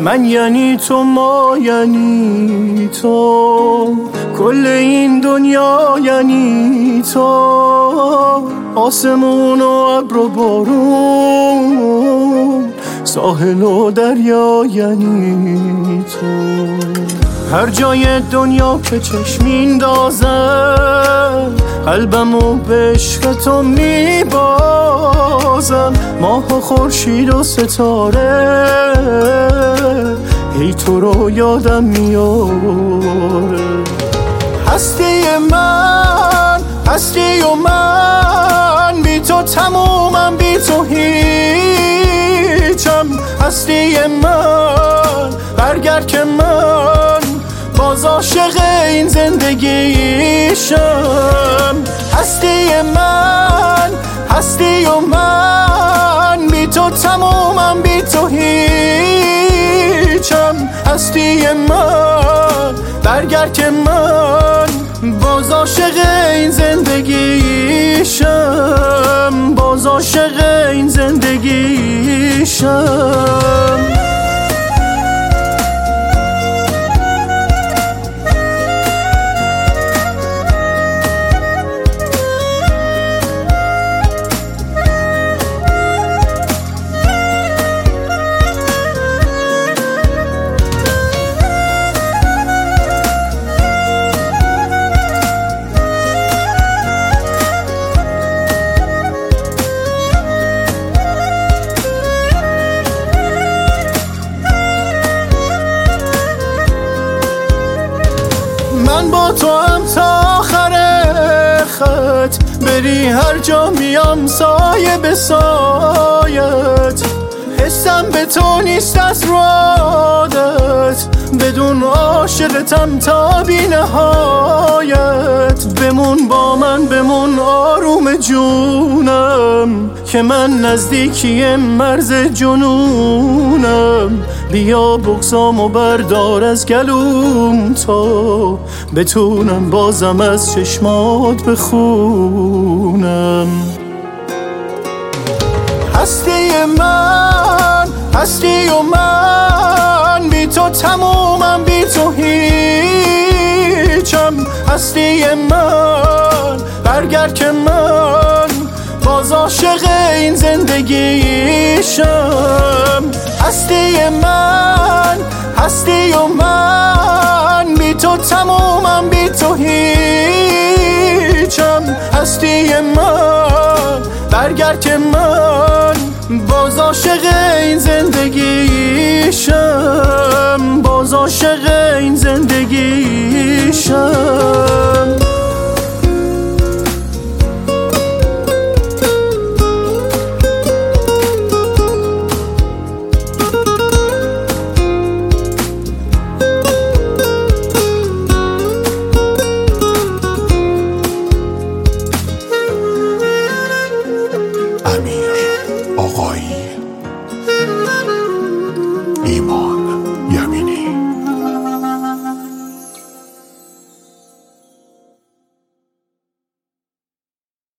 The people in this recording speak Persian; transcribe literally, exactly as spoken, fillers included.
من یعنی تو، ما یعنی تو، کل این دنیا یعنی تو، آسمون و ابر و بارون، ساحل و دریا یعنی تو. هر جای دنیا که چشم میندازم قلبمو به عشق تو میبازم. ماه و خورشید و ستاره هی تو رو یادم میاره. هستی من، هستی و من، بی تو تمومم، بی تو هیچم. هستی من، برگرد که من باز عاشق این زندگیشم. هستی من، هستی و من، بی تو تمومم، بی تو هیچم. هستی من، برگرد که من باز عاشق این زندگیشم، باز عاشق این زندگیشم. من با تو هم تا آخر خط، بری هر جا میام سایه به سایت. حسم به تو نیست از رو عادت، بدون عاشقتم تا بی نهایت. بمون با من، بمون آروم جونم، که من نزدیکی مرز جنونم. بیا بگذام و بردار از گلوم تا بتونم بازم از چشمات بخونم. هستی من، هستی و من، بی تو تمومم، بی تو هیچم. هستی من، برگرد که من باز عاشق این زندگیشم. هستی من، هستی و من، بی تو تمومم، بی تو هیچم. هستی من، برگرد که من باز عاشق این زندگیشم، باز عاشق این زندگیشم.